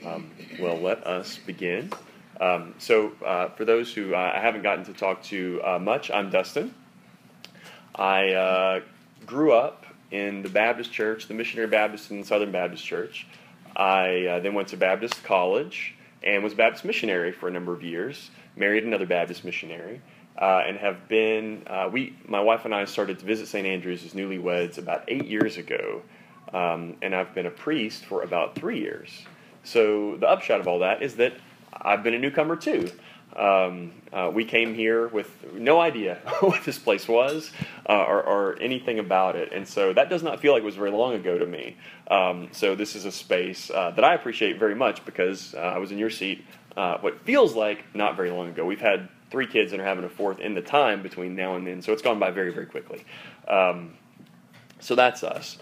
Well, let us begin. For those who I haven't gotten to talk to much, I'm Dustin. I grew up in the Baptist Church, the Missionary Baptist and Southern Baptist Church. I then went to Baptist College and was a Baptist missionary for a number of years, married another Baptist missionary, and have been, my wife and I started to visit St. Andrews as newlyweds about 8 years ago, and I've been a priest for about 3 years. So the upshot of all that is that I've been a newcomer too. We came here with no idea what this place was or anything about it, and so that does not feel like it was very long ago to me. So this is a space that I appreciate very much because I was in your seat what feels like not very long ago. We've had 3 kids and are having a 4th in the time between now and then, so it's gone by very, very quickly. So that's us.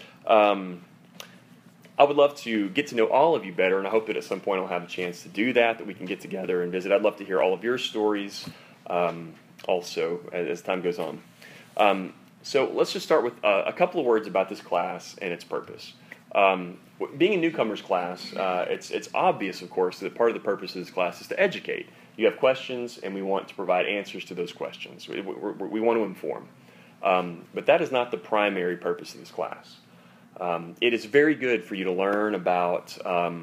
I would love to get to know all of you better, and I hope that at some point I'll have a chance to do that we can get together and visit. I'd love to hear all of your stories also as time goes on. So let's just start with a couple of words about this class and its purpose. Being a newcomers class, it's obvious, of course, that part of the purpose of this class is to educate. You have questions, and we want to provide answers to those questions. We want to inform. But that is not the primary purpose of this class. It is very good for you to learn about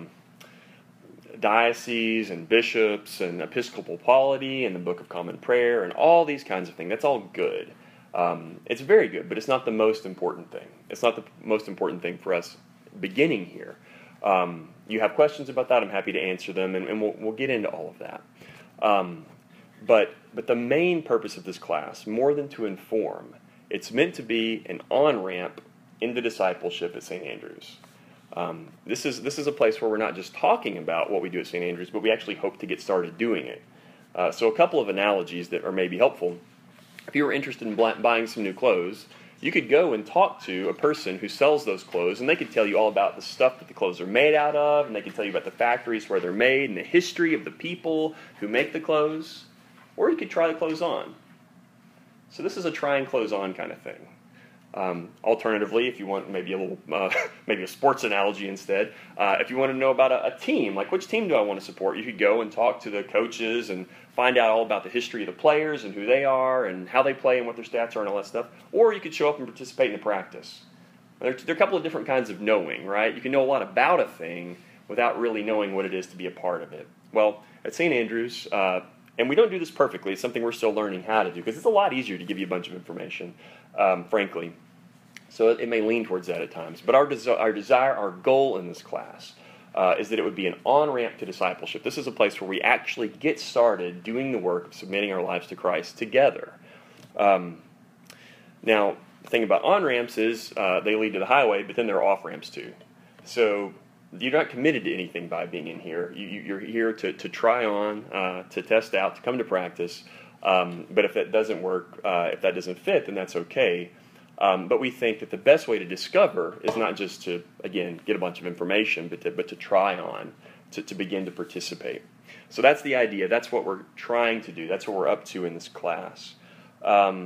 dioceses and bishops and episcopal polity and the Book of Common Prayer and all these kinds of things. That's all good. It's very good, but it's not the most important thing. It's not the most important thing for us beginning here. You have questions about that, I'm happy to answer them, and we'll get into all of that. But the main purpose of this class, more than to inform, it's meant to be an on-ramp into discipleship at St. Andrews. This is a place where we're not just talking about what we do at St. Andrews, but we actually hope to get started doing it. So a couple of analogies that are maybe helpful. If you were interested in buying some new clothes, you could go and talk to a person who sells those clothes, and they could tell you all about the stuff that the clothes are made out of, and they could tell you about the factories where they're made, and the history of the people who make the clothes. Or you could try the clothes on. So this is a trying clothes on kind of thing. Alternatively, if you want maybe a little, maybe a sports analogy instead, if you want to know about a team, like which team do I want to support, you could go and talk to the coaches and find out all about the history of the players and who they are and how they play and what their stats are and all that stuff. Or you could show up and participate in the practice. There are a couple of different kinds of knowing, right? You can know a lot about a thing without really knowing what it is to be a part of it. Well, at St. Andrews, and we don't do this perfectly, it's something we're still learning how to do, because it's a lot easier to give you a bunch of information, frankly. So it may lean towards that at times. But our desire, our goal in this class is that it would be an on-ramp to discipleship. This is a place where we actually get started doing the work of submitting our lives to Christ together. Now, the thing about on-ramps is they lead to the highway, but then there are off-ramps too. So you're not committed to anything by being in here. You're here to try on, to test out, to come to practice. But if that doesn't work, if that doesn't fit, then that's okay. But we think that the best way to discover is not just to, again, get a bunch of information, but to try on, to begin to participate. So that's the idea. That's what we're trying to do. That's what we're up to in this class. The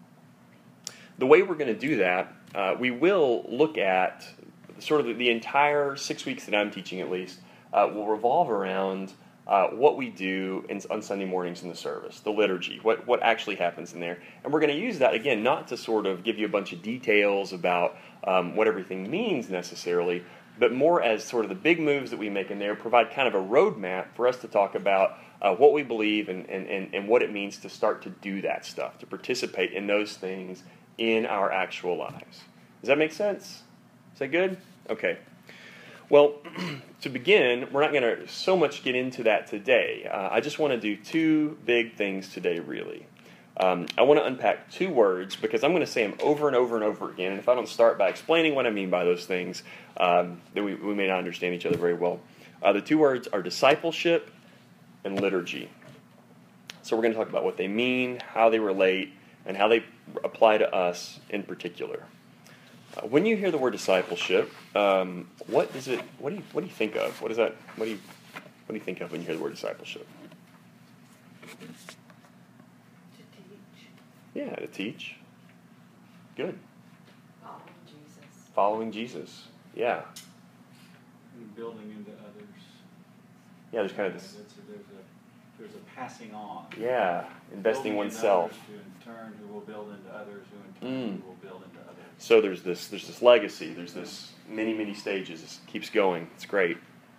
way we're going to do that, we will look at sort of the entire 6 weeks that I'm teaching at least, will revolve around what we do on Sunday mornings in the service, the liturgy, what actually happens in there. And we're going to use that, again, not to sort of give you a bunch of details about what everything means necessarily, but more as sort of the big moves that we make in there, provide kind of a roadmap for us to talk about what we believe and what it means to start to do that stuff, to participate in those things in our actual lives. Does that make sense? Is that good? Okay. Well, to begin, we're not going to so much get into that today. I just want to do 2 big things today, really. I want to unpack 2 words because I'm going to say them over and over and over again. And if I don't start by explaining what I mean by those things, then we may not understand each other very well. The 2 words are discipleship and liturgy. So we're going to talk about what they mean, how they relate, and how they apply to us in particular. When you hear the word discipleship, what do you think of? What do you think of when you hear the word discipleship? To teach. Yeah, to teach. Good. Following Jesus. Following Jesus. Yeah. And building into others. Yeah, there's kind of this. There's a passing on. Yeah, investing Building in oneself. others, who in turn who will build into others, who in turn who will build into others. So there's this legacy. There's this many stages. It keeps going. It's great.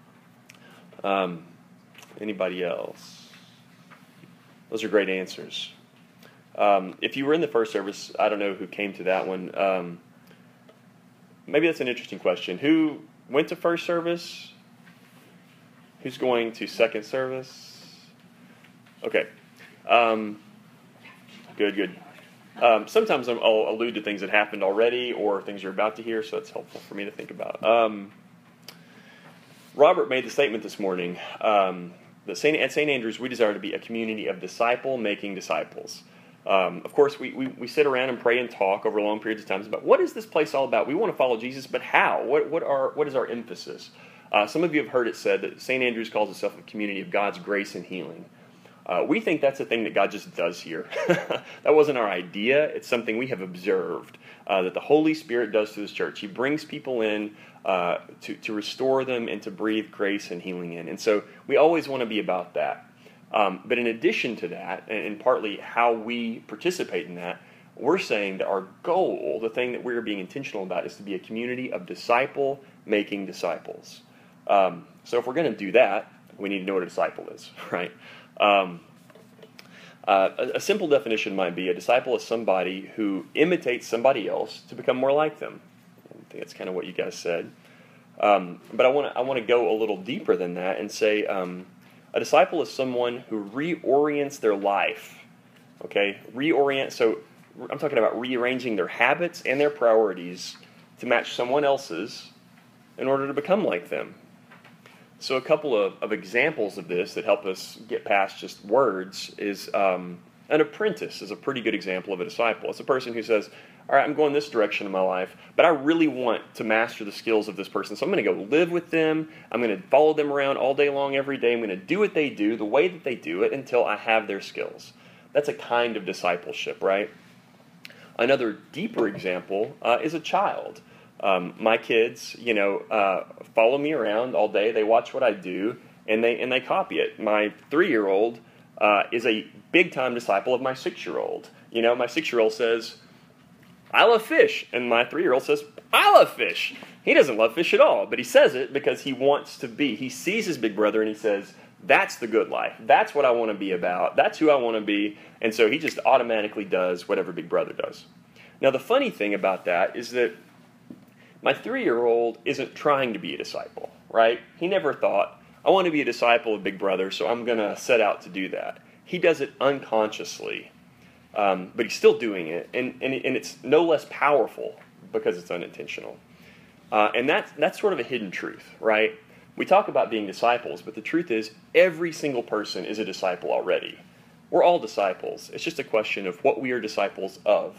Anybody else? Those are great answers. If you were in the first service, I don't know who came to that one. Maybe that's an interesting question. Who went to first service? Who's going to second service? Okay. Good. Sometimes I'll allude to things that happened already or things you're about to hear, so it's helpful for me to think about. Robert made the statement this morning that at St. Andrews we desire to be a community of disciple-making disciples. Of course, we sit around and pray and talk over long periods of time about what is this place all about? We want to follow Jesus, but how? What is our emphasis? Some of you have heard it said that St. Andrews calls itself a community of God's grace and healing. We think that's a thing that God just does here. That wasn't our idea. It's something we have observed that the Holy Spirit does through this church. He brings people in to restore them and to breathe grace and healing in. And so we always want to be about that. But in addition to that, and partly how we participate in that, we're saying that our goal, the thing that we're being intentional about, is to be a community of disciple-making disciples. So if we're going to do that, we need to know what a disciple is, right? A simple definition might be a disciple is somebody who imitates somebody else to become more like them. I think that's kind of what you guys said. But I want to go a little deeper than that and say a disciple is someone who reorients their life. Okay, reorient. So I'm talking about rearranging their habits and their priorities to match someone else's in order to become like them. So a couple of examples of this that help us get past just words is an apprentice is a pretty good example of a disciple. It's a person who says, all right, I'm going this direction in my life, but I really want to master the skills of this person, so I'm going to go live with them. I'm going to follow them around all day long, every day. I'm going to do what they do, the way that they do it, until I have their skills. That's a kind of discipleship, right? Another deeper example is a child. My kids, follow me around all day. They watch what I do, and they copy it. My 3-year-old is a big-time disciple of my 6-year-old. My 6-year-old says, I love fish, and my 3-year-old says, I love fish. He doesn't love fish at all, but he says it because he wants to be. He sees his big brother, and he says, that's the good life. That's what I want to be about. That's who I want to be. And so he just automatically does whatever big brother does. Now, the funny thing about that is that my 3-year-old isn't trying to be a disciple, right? He never thought, I want to be a disciple of Big Brother, so I'm going to set out to do that. He does it unconsciously, but he's still doing it, and it's no less powerful because it's unintentional. And that's sort of a hidden truth, right? We talk about being disciples, but the truth is every single person is a disciple already. We're all disciples. It's just a question of what we are disciples of.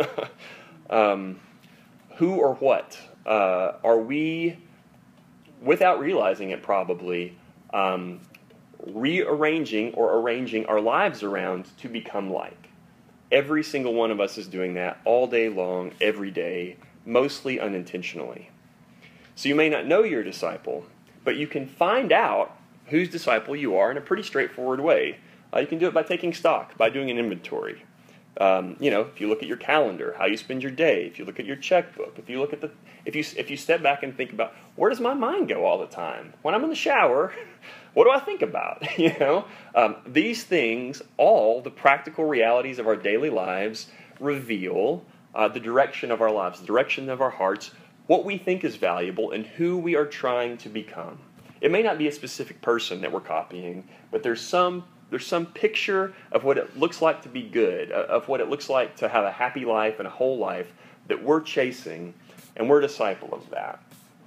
Who or what are we, without realizing it probably, rearranging or arranging our lives around to become like? Every single one of us is doing that all day long, every day, mostly unintentionally. So you may not know you're a disciple, but you can find out whose disciple you are in a pretty straightforward way. You can do it by taking stock, by doing an inventory. If you look at your calendar, how you spend your day, if you look at your checkbook, if you step back and think about, where does my mind go all the time? When I'm in the shower, what do I think about? These things, all the practical realities of our daily lives, reveal the direction of our lives, the direction of our hearts, what we think is valuable, and who we are trying to become. It may not be a specific person that we're copying, but there's some picture of what it looks like to be good, of what it looks like to have a happy life and a whole life that we're chasing, and we're a disciple of that.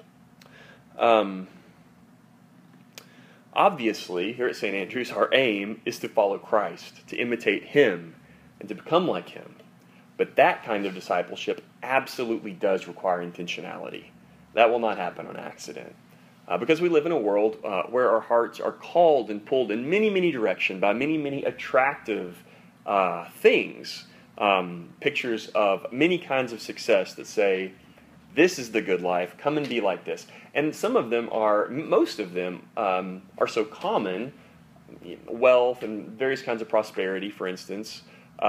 Obviously, here at St. Andrews, our aim is to follow Christ, to imitate Him, and to become like Him. But that kind of discipleship absolutely does require intentionality. That will not happen on accident. Because we live in a world where our hearts are called and pulled in many, many directions by many, many attractive things. Pictures of many kinds of success that say, This is the good life. Come and be like this. And most of them are so common, wealth and various kinds of prosperity, for instance,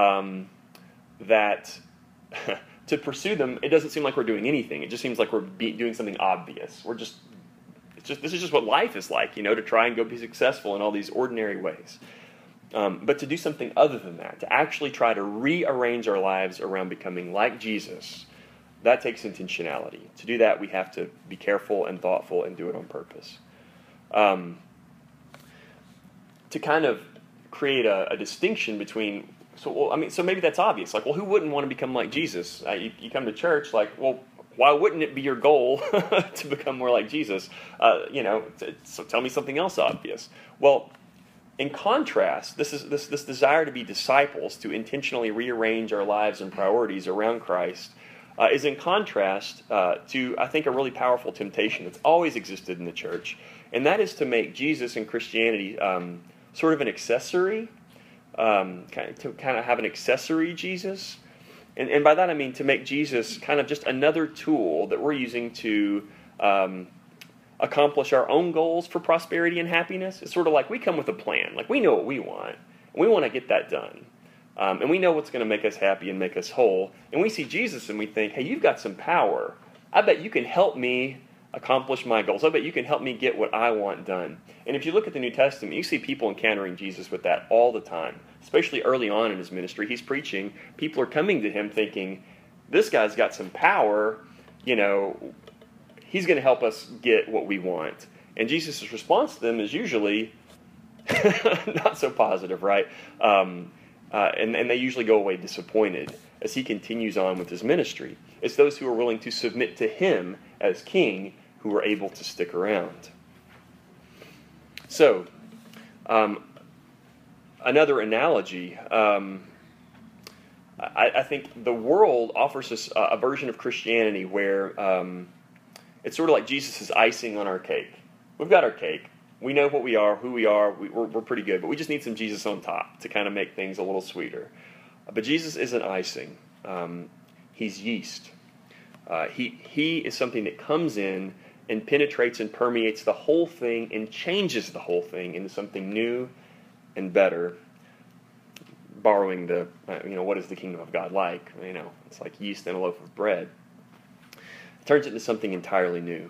that to pursue them, it doesn't seem like we're doing anything. It just seems like we're doing something obvious. This is just what life is like, to try and go be successful in all these ordinary ways. But to do something other than that, to actually try to rearrange our lives around becoming like Jesus, that takes intentionality. To do that, we have to be careful and thoughtful and do it on purpose. To kind of create a distinction between, so maybe that's obvious. Like, well, who wouldn't want to become like Jesus? You come to church, like, well, why wouldn't it be your goal to become more like Jesus? So tell me something else obvious. Well, in contrast, this desire to be disciples, to intentionally rearrange our lives and priorities around Christ, is in contrast to, I think, a really powerful temptation that's always existed in the church, and that is to make Jesus and Christianity sort of an accessory, to kind of have an accessory Jesus. And by that I mean to make Jesus kind of just another tool that we're using to accomplish our own goals for prosperity and happiness. It's sort of like we come with a plan. Like, we know what we want, and we want to get that done. And we know what's going to make us happy and make us whole. And we see Jesus and we think, hey, you've got some power. I bet you can help me accomplish my goals. I bet you can help me get what I want done. And if you look at the New Testament, you see people encountering Jesus with that all the time, especially early on in his ministry. He's preaching. People are coming to him thinking, this guy's got some power, he's going to help us get what we want. And Jesus' response to them is usually not so positive, right? And they usually go away disappointed as he continues on with his ministry. It's those who are willing to submit to him as king who are able to stick around. So, another analogy, I think the world offers us a version of Christianity where it's sort of like Jesus is icing on our cake. We've got our cake. We know what we are, who we are. We're pretty good, but we just need some Jesus on top to kind of make things a little sweeter. But Jesus isn't icing. He's yeast. He is something that comes in and penetrates and permeates the whole thing and changes the whole thing into something new and better. Borrowing the, what is the kingdom of God like? It's like yeast in a loaf of bread. It turns it into something entirely new.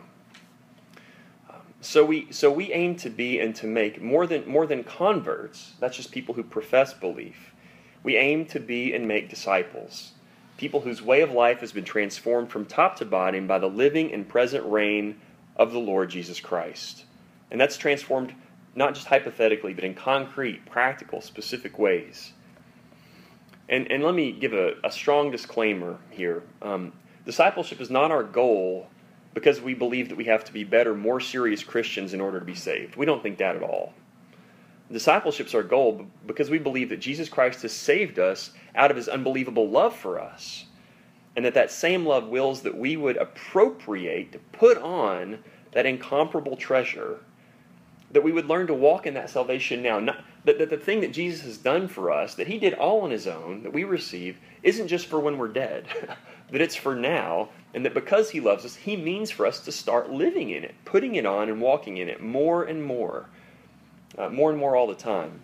So we aim to be and to make more than converts. That's just people who profess belief. We aim to be and make disciples, people whose way of life has been transformed from top to bottom by the living and present reign of the Lord Jesus Christ. And that's transformed not just hypothetically, but in concrete, practical, specific ways. And let me give a strong disclaimer here. Discipleship is not our goal because we believe that we have to be better, more serious Christians in order to be saved. We don't think that at all. Discipleship is our goal because we believe that Jesus Christ has saved us out of his unbelievable love for us, and that same love wills that we would appropriate, to put on that incomparable treasure, that we would learn to walk in that salvation now. That the thing that Jesus has done for us, that he did all on his own, that we receive, isn't just for when we're dead, that it's for now, and that because he loves us, he means for us to start living in it, putting it on and walking in it more and more all the time.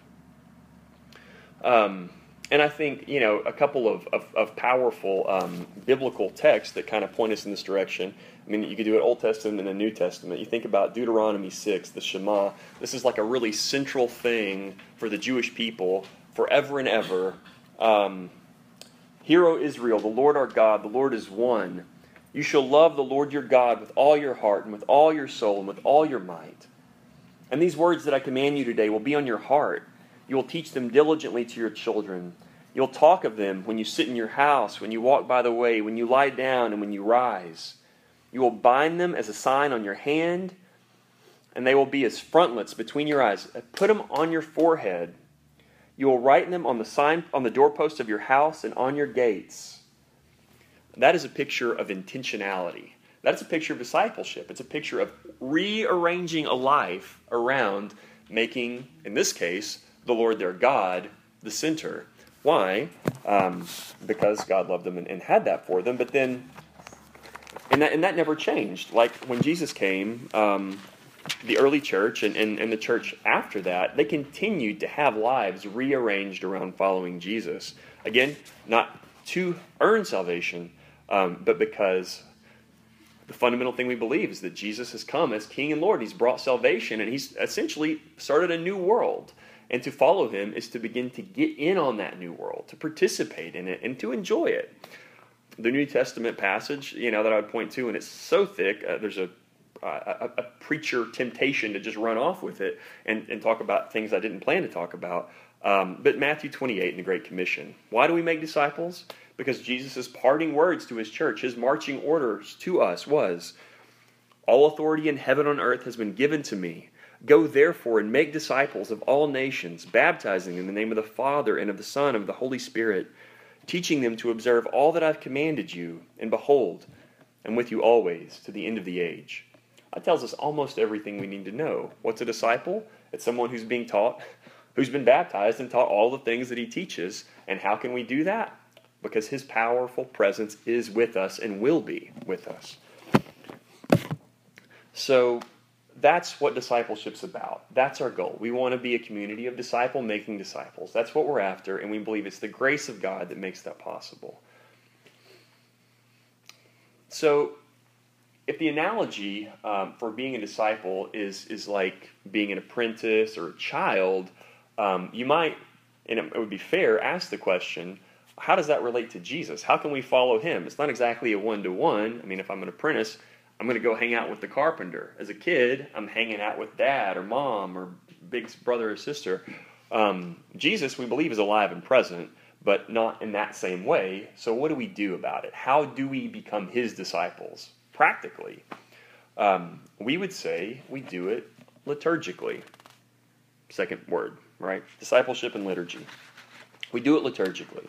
And I think, a couple of powerful biblical texts that kind of point us in this direction. I mean, you could do it Old Testament and the New Testament. You think about Deuteronomy 6, the Shema. This is like a really central thing for the Jewish people forever and ever. Hear, O Israel, the Lord our God, the Lord is one. You shall love the Lord your God with all your heart and with all your soul and with all your might. And these words that I command you today will be on your heart. You will teach them diligently to your children. You'll talk of them when you sit in your house, when you walk by the way, when you lie down, and when you rise. You will bind them as a sign on your hand, and they will be as frontlets between your eyes. Put them on your forehead. You will write them on the sign on the doorpost of your house and on your gates. That is a picture of intentionality. That's a picture of discipleship. It's a picture of rearranging a life around making, in this case, the Lord their God the center. Why? Because God loved them and had that for them. But then And that never changed. Like when Jesus came, the early church and the church after that, they continued to have lives rearranged around following Jesus. Again, not to earn salvation, but because the fundamental thing we believe is that Jesus has come as King and Lord. He's brought salvation, and he's essentially started a new world. And to follow him is to begin to get in on that new world, to participate in it, and to enjoy it. The New Testament passage, that I would point to, and it's so thick, there's a preacher temptation to just run off with it and talk about things I didn't plan to talk about. But Matthew 28 in the Great Commission. Why do we make disciples? Because Jesus' parting words to his church, his marching orders to us was, all authority in heaven and on earth has been given to me. Go therefore and make disciples of all nations, baptizing in the name of the Father and of the Son and of the Holy Spirit, teaching them to observe all that I've commanded you. And behold, I'm with you always to the end of the age. That tells us almost everything we need to know. What's a disciple? It's someone who's being taught, who's been baptized and taught all the things that he teaches. And how can we do that? Because his powerful presence is with us and will be with us. So that's what discipleship's about. That's our goal. We want to be a community of disciple-making disciples. That's what we're after, and we believe it's the grace of God that makes that possible. So if the analogy for being a disciple is like being an apprentice or a child, you might, and it would be fair, ask the question, how does that relate to Jesus? How can we follow him? It's not exactly a one-to-one. I mean, if I'm an apprentice, I'm going to go hang out with the carpenter. As a kid, I'm hanging out with dad or mom or big brother or sister. Jesus, we believe, is alive and present, but not in that same way. So what do we do about it? How do we become his disciples? Practically, we would say we do it liturgically. Second word, right? Discipleship and liturgy. We do it liturgically.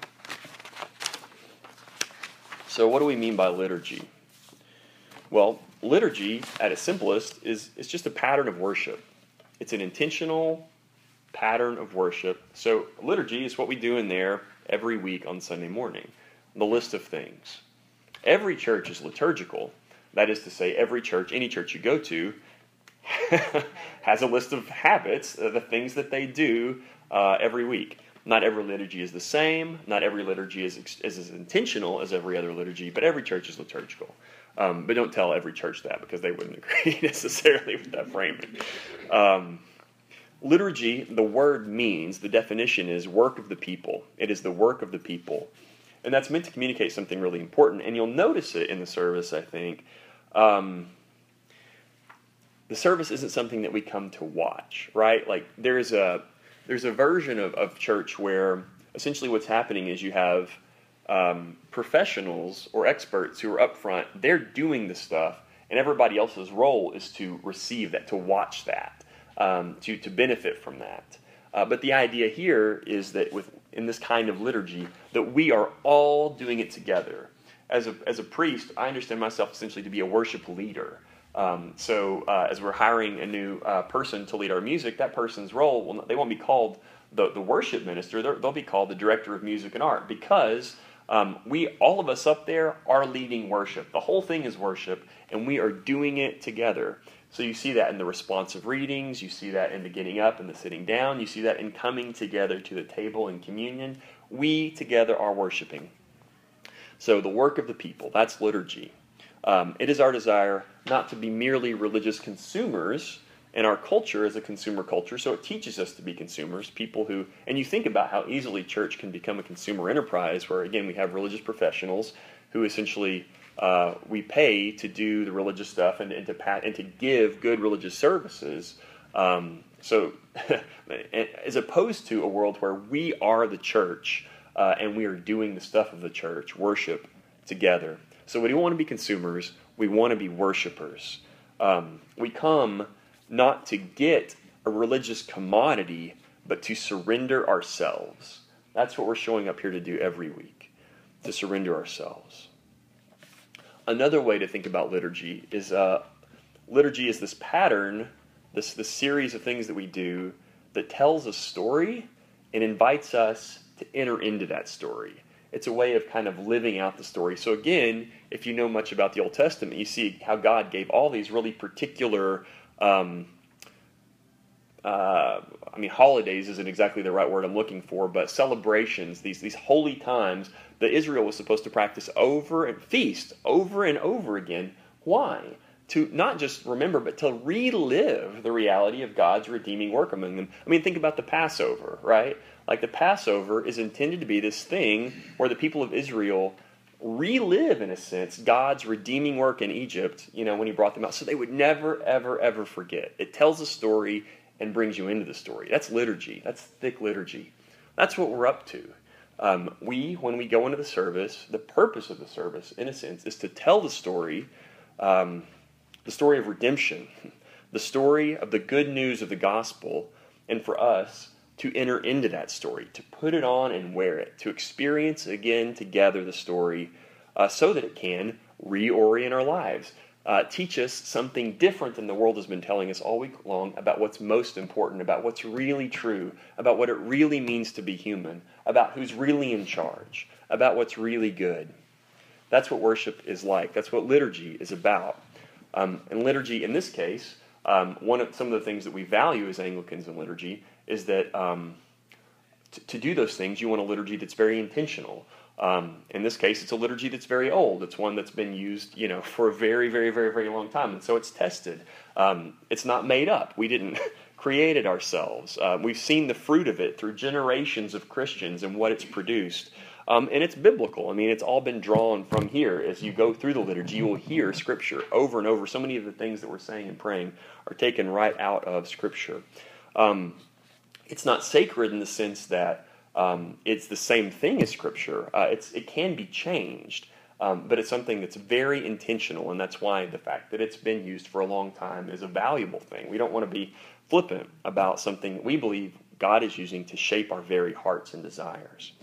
So what do we mean by liturgy? Well, liturgy, at its simplest, is just a pattern of worship. It's an intentional pattern of worship. So liturgy is what we do in there every week on Sunday morning. The list of things. Every church is liturgical. That is to say, every church, any church you go to, has a list of habits, the things that they do every week. Not every liturgy is the same. Not every liturgy is as intentional as every other liturgy, but every church is liturgical. But don't tell every church that, because they wouldn't agree necessarily with that framing. Liturgy, the word means, the definition is work of the people. It is the work of the people. And that's meant to communicate something really important. And you'll notice it in the service, I think. The service isn't something that we come to watch, right? Like there's a version of church where essentially what's happening is you have professionals or experts who are up front. They're doing the stuff, and everybody else's role is to receive that, to watch that, to benefit from that. But the idea here is that in this kind of liturgy, that we are all doing it together. As a priest, I understand myself essentially to be a worship leader. So as we're hiring a new person to lead our music, that person's role, they won't be called the worship minister. They'll be called the director of music and art, because all of us up there are leading worship. The whole thing is worship, and we are doing it together. So you see that in the responsive readings, you see that in the getting up and the sitting down, you see that in coming together to the table in communion. We together are worshiping. So the work of the people, that's liturgy. It is our desire not to be merely religious consumers, and our culture is a consumer culture, so it teaches us to be consumers, people who, and you think about how easily church can become a consumer enterprise, where again we have religious professionals who essentially we pay to do the religious stuff and to give good religious services. So as opposed to a world where we are the church and we are doing the stuff of the church, worship together. So we don't want to be consumers, we want to be worshipers. We come not to get a religious commodity, but to surrender ourselves. That's what we're showing up here to do every week, to surrender ourselves. Another way to think about liturgy is this pattern, this series of things that we do that tells a story and invites us to enter into that story. It's a way of kind of living out the story. So again, if you know much about the Old Testament, you see how God gave all these really particular, holidays isn't exactly the right word I'm looking for, but celebrations, these holy times that Israel was supposed to practice feast over and over again. Why? To not just remember, but to relive the reality of God's redeeming work among them. I mean, think about the Passover, right? Like the Passover is intended to be this thing where the people of Israel relive, in a sense, God's redeeming work in Egypt, when he brought them out, so they would never, ever, ever forget. It tells a story and brings you into the story. That's liturgy. That's thick liturgy. That's what we're up to. When we go into the service, the purpose of the service, in a sense, is to tell the story of redemption, the story of the good news of the gospel, and for us to enter into that story, to put it on and wear it, to experience again together the story so that it can reorient our lives, teach us something different than the world has been telling us all week long about what's most important, about what's really true, about what it really means to be human, about who's really in charge, about what's really good. That's what worship is like. That's what liturgy is about. And liturgy, in this case, some of the things that we value as Anglicans in liturgy is that to do those things, you want a liturgy that's very intentional. In this case, it's a liturgy that's very old. It's one that's been used, for a very, very, very, very long time, and so it's tested. It's not made up. We didn't create it ourselves. We've seen the fruit of it through generations of Christians and what it's produced. And it's biblical. I mean, it's all been drawn from here. As you go through the liturgy, you will hear Scripture over and over. So many of the things that we're saying and praying are taken right out of Scripture. It's not sacred in the sense that it's the same thing as Scripture. It can be changed, but it's something that's very intentional, and that's why the fact that it's been used for a long time is a valuable thing. We don't want to be flippant about something that we believe God is using to shape our very hearts and desires.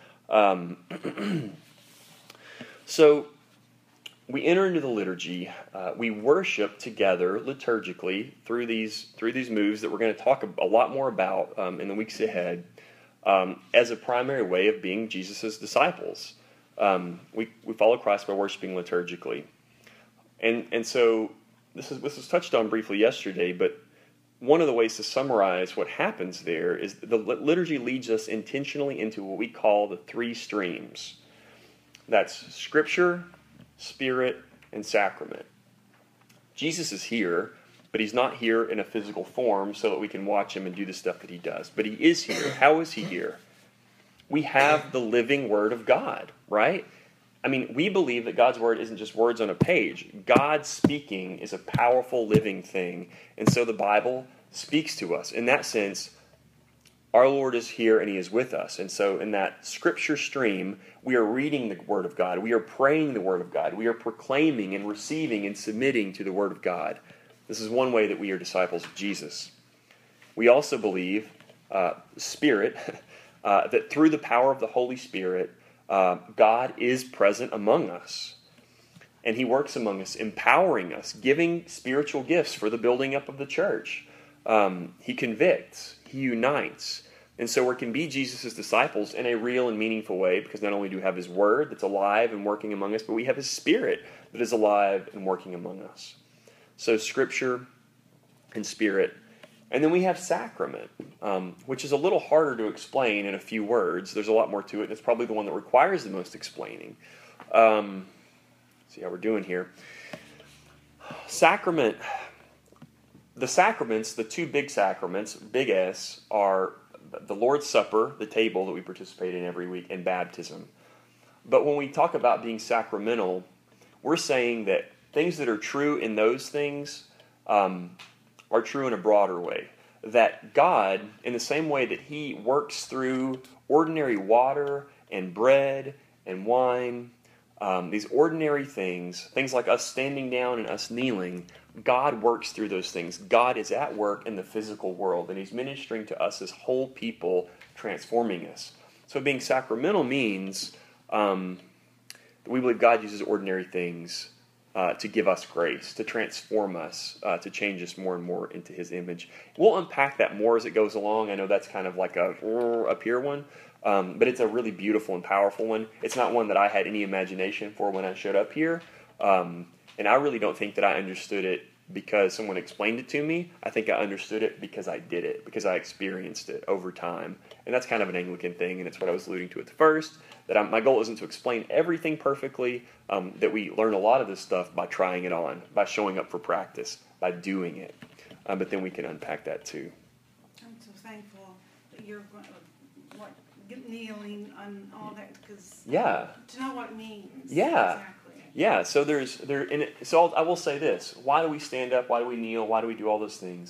So we enter into the liturgy. We worship together liturgically through these moves that we're going to talk a lot more about in the weeks ahead, as a primary way of being Jesus' disciples. We follow Christ by worshiping liturgically, and so this was touched on briefly yesterday, but one of the ways to summarize what happens there is the liturgy leads us intentionally into what we call the three streams. That's Scripture, Spirit, and Sacrament. Jesus is here, but he's not here in a physical form so that we can watch him and do the stuff that he does. But he is here. How is he here? We have the living Word of God, right? I mean, we believe that God's Word isn't just words on a page. God speaking is a powerful living thing. And so the Bible speaks to us. In that sense, our Lord is here and he is with us. And so in that Scripture stream, we are reading the Word of God. We are praying the Word of God. We are proclaiming and receiving and submitting to the Word of God. This is one way that we are disciples of Jesus. We also believe, Spirit, that through the power of the Holy Spirit, God is present among us. And he works among us, empowering us, giving spiritual gifts for the building up of the church. He convicts, he unites. And so we can be Jesus' disciples in a real and meaningful way, because not only do we have his Word that's alive and working among us, but we have his Spirit that is alive and working among us. So Scripture and Spirit. And then we have Sacrament, which is a little harder to explain in a few words. There's a lot more to it, and it's probably the one that requires the most explaining. See how we're doing here. Sacrament. The sacraments, the two big sacraments, big S, are the Lord's Supper, the table that we participate in every week, and baptism. But when we talk about being sacramental, we're saying that things that are true in those things are true in a broader way. That God, in the same way that he works through ordinary water and bread and wine, these ordinary things like us standing down and us kneeling, God works through those things. God is at work in the physical world, and he's ministering to us as whole people, transforming us. So being sacramental means that we believe God uses ordinary things to give us grace, to transform us, to change us more and more into his image. We'll unpack that more as it goes along. I know that's kind of like a up here one. But it's a really beautiful and powerful one. It's not one that I had any imagination for when I showed up here. And I really don't think that I understood it because someone explained it to me. I think I understood it because I did it, because I experienced it over time. And that's kind of an Anglican thing, and it's what I was alluding to at the first, that my goal isn't to explain everything perfectly, that we learn a lot of this stuff by trying it on, by showing up for practice, by doing it. But then we can unpack that too. I'm so thankful that you're going to, kneeling and all that, because Yeah. to know what it means. Yeah. Exactly. Yeah, so I will say this. Why do we stand up? Why do we kneel? Why do we do all those things?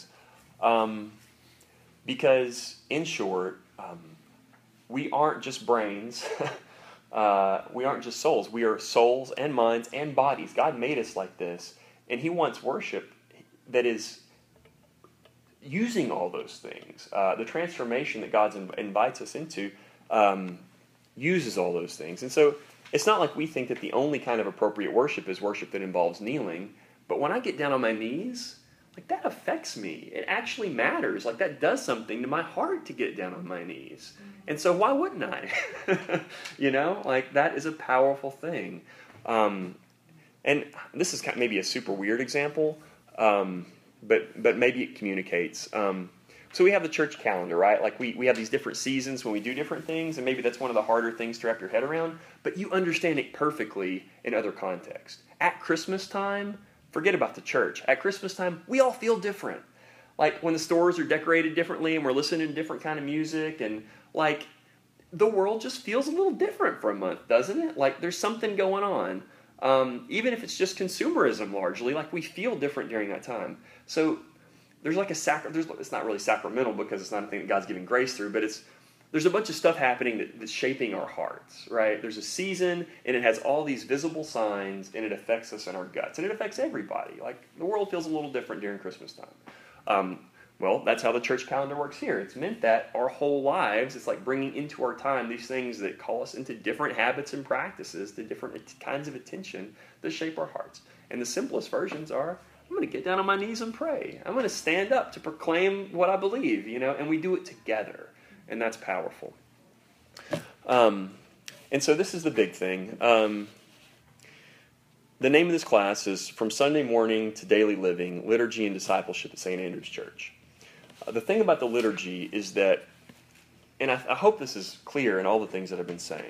Because, in short, we aren't just brains. We aren't just souls. We are souls and minds and bodies. God made us like this, and He wants worship that is using all those things. The transformation that God invites us into uses all those things. And so it's not like we think that the only kind of appropriate worship is worship that involves kneeling. But when I get down on my knees, like, that affects me. It actually matters. Like, that does something to my heart to get down on my knees. And so why wouldn't I? Like, that is a powerful thing. And this is maybe a super weird example, but maybe it communicates. So we have the church calendar, right? Like, we have these different seasons when we do different things, and maybe that's one of the harder things to wrap your head around, but you understand it perfectly in other contexts. At Christmas time, forget about the church. At Christmas time, we all feel different. Like, when the stores are decorated differently and we're listening to different kind of music, and, like, the world just feels a little different for a month, doesn't it? Like, there's something going on. Even if it's just consumerism largely, like, we feel different during that time. So there's like it's not really sacramental because it's not a thing that God's giving grace through, but there's a bunch of stuff happening that's shaping our hearts, right? There's a season, and it has all these visible signs, and it affects us in our guts, and it affects everybody. Like, the world feels a little different during Christmas time. Well, that's how the church calendar works here. It's meant that our whole lives, it's like bringing into our time these things that call us into different habits and practices, to different kinds of attention that shape our hearts. And the simplest versions are, I'm going to get down on my knees and pray. I'm going to stand up to proclaim what I believe, and we do it together. And that's powerful. And so this is the big thing. The name of this class is From Sunday Morning to Daily Living, Liturgy and Discipleship at St. Andrew's Church. The thing about the liturgy is that, and I hope this is clear in all the things that I've been saying,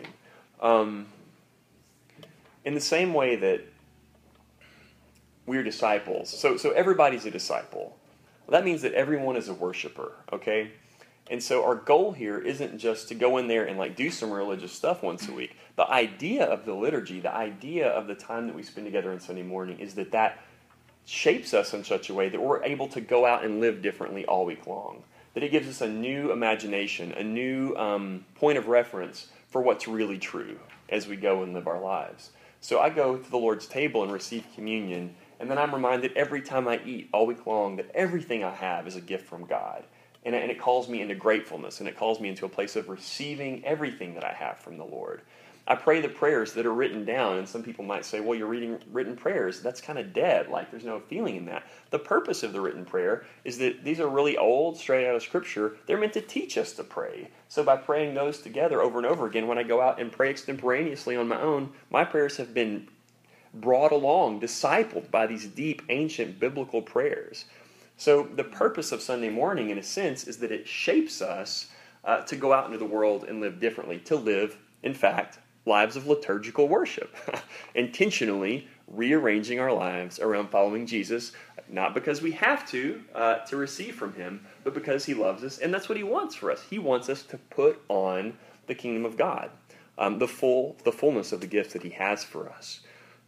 in the same way that we're disciples. So everybody's a disciple. Well, that means that everyone is a worshiper, okay? And so our goal here isn't just to go in there and like do some religious stuff once a week. The idea of the liturgy, the idea of the time that we spend together on Sunday morning is that shapes us in such a way that we're able to go out and live differently all week long. That it gives us a new imagination, a new point of reference for what's really true as we go and live our lives. So I go to the Lord's table and receive communion, and then I'm reminded every time I eat all week long that everything I have is a gift from God. And it calls me into gratefulness, and it calls me into a place of receiving everything that I have from the Lord. I pray the prayers that are written down, and some people might say, well, you're reading written prayers. That's kind of dead, like there's no feeling in that. The purpose of the written prayer is that these are really old, straight out of Scripture. They're meant to teach us to pray. So by praying those together over and over again, when I go out and pray extemporaneously on my own, my prayers have been brought along, discipled by these deep, ancient biblical prayers. So the purpose of Sunday morning, in a sense, is that it shapes us to go out into the world and live differently, to live, in fact, lives of liturgical worship, intentionally rearranging our lives around following Jesus, not because we have to receive from Him, but because He loves us, and that's what He wants for us. He wants us to put on the kingdom of God, the fullness of the gifts that He has for us.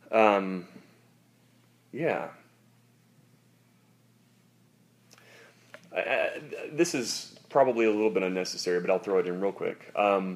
This is probably a little bit unnecessary, but I'll throw it in real quick.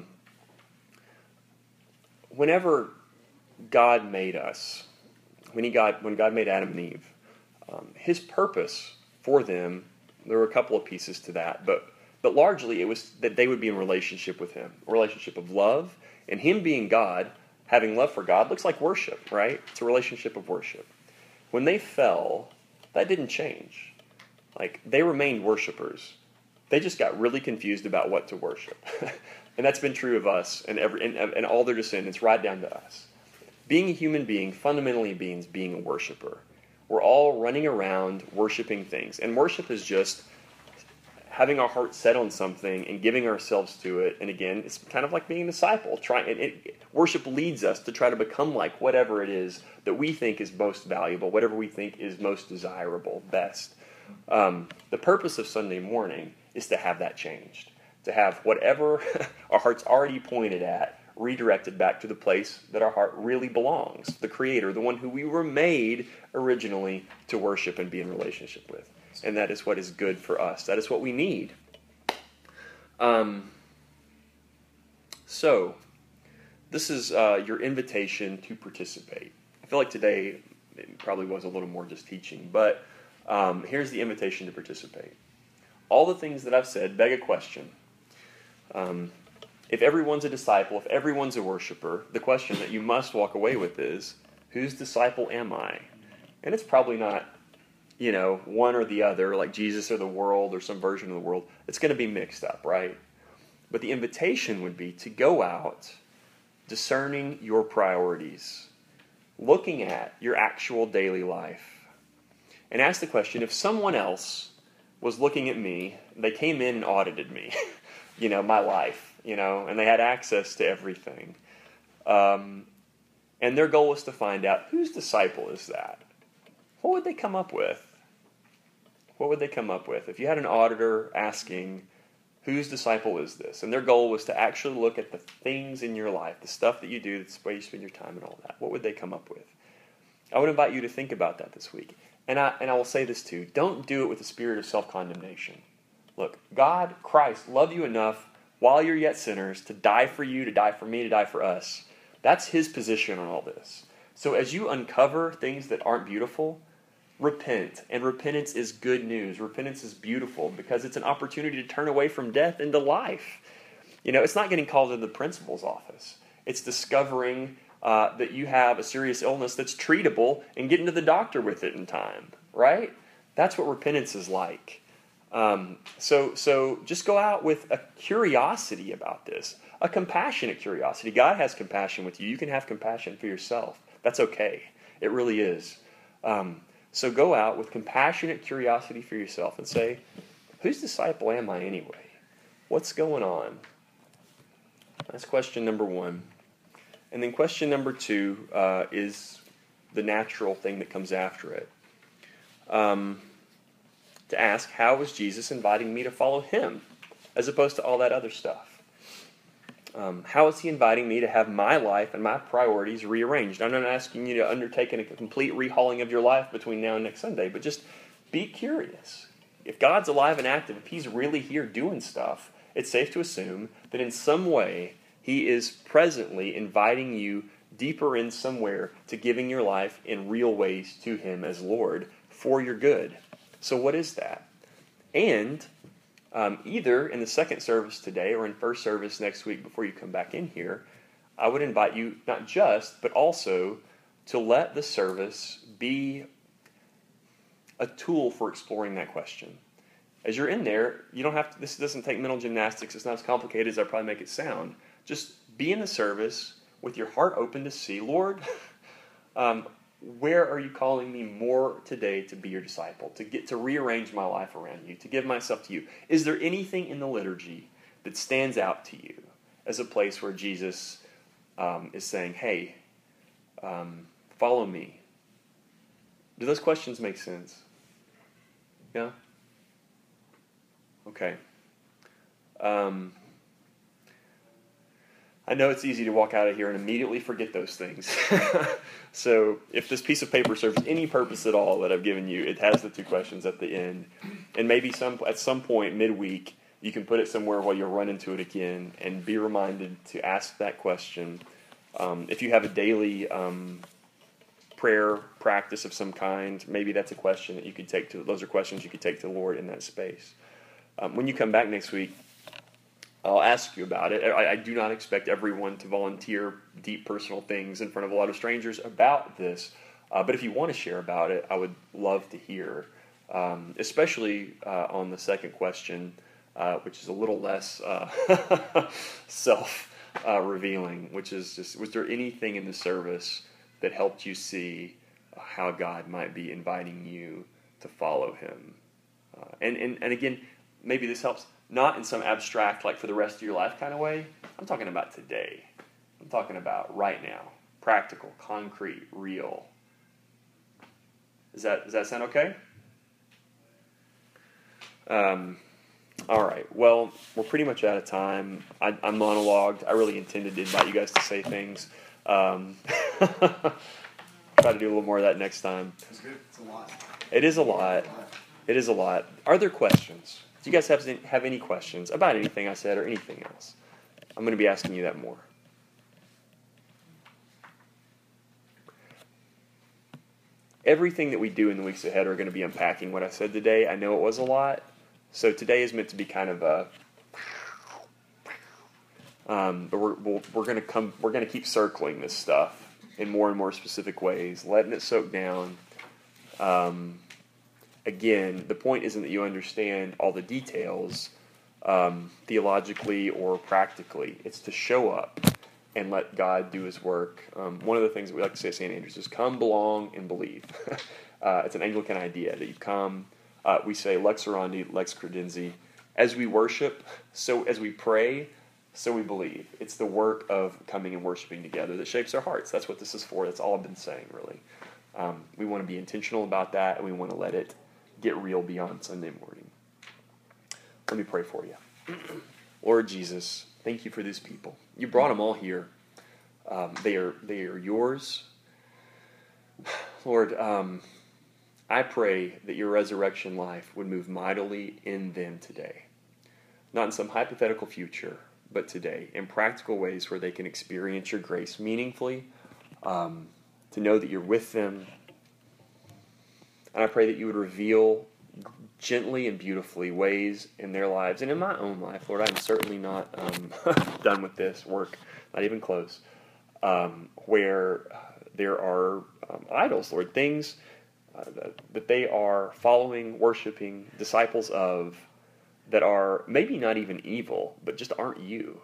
Whenever God made us, when God made Adam and Eve, His purpose for them, there were a couple of pieces to that, but largely it was that they would be in relationship with Him, a relationship of love, and Him being God, having love for God, looks like worship, right? It's a relationship of worship. When they fell, that didn't change. Like, they remained worshipers, They just got really confused about what to worship. And that's been true of us and all their descendants, right down to us. Being a human being fundamentally means being a worshiper. We're all running around worshiping things. And worship is just having our heart set on something and giving ourselves to it. And again, it's kind of like being a disciple. Worship leads us to try to become like whatever it is that we think is most valuable, whatever we think is most desirable, best. The purpose of Sunday morning is to have that changed, to have whatever our heart's already pointed at redirected back to the place that our heart really belongs, the Creator, the one who we were made originally to worship and be in relationship with. And that is what is good for us. That is what we need. So, this is your invitation to participate. I feel like today it probably was a little more just teaching, but here's the invitation to participate. All the things that I've said beg a question. If everyone's a disciple, if everyone's a worshiper, the question that you must walk away with is, whose disciple am I? And it's probably not, one or the other, like Jesus or the world or some version of the world. It's going to be mixed up, right? But the invitation would be to go out discerning your priorities, looking at your actual daily life, and ask the question, if someone else was looking at me, they came in and audited me, my life, and they had access to everything. And their goal was to find out, whose disciple is that? What would they come up with? What would they come up with? If you had an auditor asking, whose disciple is this? And their goal was to actually look at the things in your life, the stuff that you do, the way you spend your time and all that. What would they come up with? I would invite you to think about that this week. And I will say this too. Don't do it with a spirit of self-condemnation. Look, God, Christ, love you enough while you're yet sinners to die for you, to die for me, to die for us. That's His position on all this. So as you uncover things that aren't beautiful, repent. And repentance is good news. Repentance is beautiful because it's an opportunity to turn away from death into life. It's not getting called into the principal's office. It's discovering that you have a serious illness that's treatable and getting to the doctor with it in time, right? That's what repentance is like. So just go out with a curiosity about this, a compassionate curiosity. God has compassion with you. You can have compassion for yourself. That's okay. It really is. So go out with compassionate curiosity for yourself and say, whose disciple am I anyway? What's going on? That's question number one. And then question number two is the natural thing that comes after it. To ask, how is Jesus inviting me to follow Him as opposed to all that other stuff? How is He inviting me to have my life and my priorities rearranged? I'm not asking you to undertake a complete rehauling of your life between now and next Sunday, but just be curious. If God's alive and active, if He's really here doing stuff, it's safe to assume that in some way He is presently inviting you deeper in somewhere to giving your life in real ways to Him as Lord for your good. So what is that? And either in the second service today or in first service next week before you come back in here, I would invite you not just, but also to let the service be a tool for exploring that question. As you're in there, you don't have to, this doesn't take mental gymnastics. It's not as complicated as I probably make it sound. Just be in the service with your heart open to see, Lord, where are you calling me more today to be your disciple, to get to rearrange my life around you, to give myself to you? Is there anything in the liturgy that stands out to you as a place where Jesus is saying, hey, follow me? Do those questions make sense? Yeah? Okay. I know it's easy to walk out of here and immediately forget those things. So if this piece of paper serves any purpose at all that I've given you, it has the two questions at the end. And maybe at some point midweek, you can put it somewhere while you run into it again and be reminded to ask that question. If you have a daily prayer practice of some kind, maybe that's a question that you could take to, those are questions you could take to the Lord in that space. When you come back next week, I'll ask you about it. I do not expect everyone to volunteer deep personal things in front of a lot of strangers about this. But if you want to share about it, I would love to hear. Especially on the second question, which is a little less self-revealing, which is just, was there anything in the service that helped you see how God might be inviting you to follow him? And again, maybe this helps, not in some abstract, like for the rest of your life kind of way. I'm talking about today. I'm talking about right now. Practical, concrete, real. Does that sound okay? All right. Well, we're pretty much out of time. I'm monologued. I really intended to invite you guys to say things. Try to do a little more of that next time. It's good. It's a lot. It is a lot. It is a lot. Are there questions? Do you guys have any questions about anything I said or anything else? I'm going to be asking you that more. Everything that we do in the weeks ahead are going to be unpacking what I said today. I know it was a lot. So today is meant to be kind of a... but we're going to keep circling this stuff in more and more specific ways, letting it soak down. Again, the point isn't that you understand all the details theologically or practically. It's to show up and let God do his work. One of the things that we like to say at St. Andrews is come, belong, and believe. It's an Anglican idea that you come, we say lex orandi, lex credenzi. As we worship, so as we pray, so we believe. It's the work of coming and worshiping together that shapes our hearts. That's what this is for. That's all I've been saying, really. We want to be intentional about that, and we want to let it get real beyond Sunday morning. Let me pray for you. Lord Jesus, thank you for these people. You brought them all here. They are yours. Lord, I pray that your resurrection life would move mightily in them today. Not in some hypothetical future, but today, in practical ways where they can experience your grace meaningfully, to know that you're with them. And I pray that you would reveal gently and beautifully ways in their lives and in my own life. Lord, I'm certainly not done with this work, not even close, where there are idols, Lord, things that they are following, worshiping, disciples of, that are maybe not even evil, but just aren't you.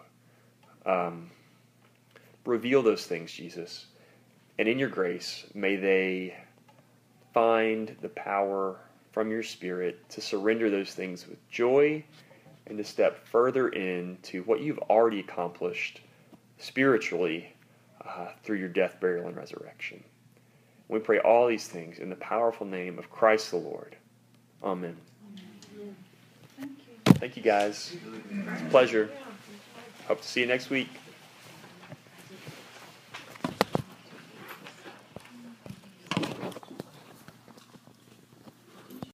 Reveal those things, Jesus. And in your grace, may they find the power from your Spirit to surrender those things with joy and to step further into what you've already accomplished spiritually through your death, burial, and resurrection. We pray all these things in the powerful name of Christ the Lord. Amen. Thank you. Thank you, guys. It's a pleasure. Hope to see you next week.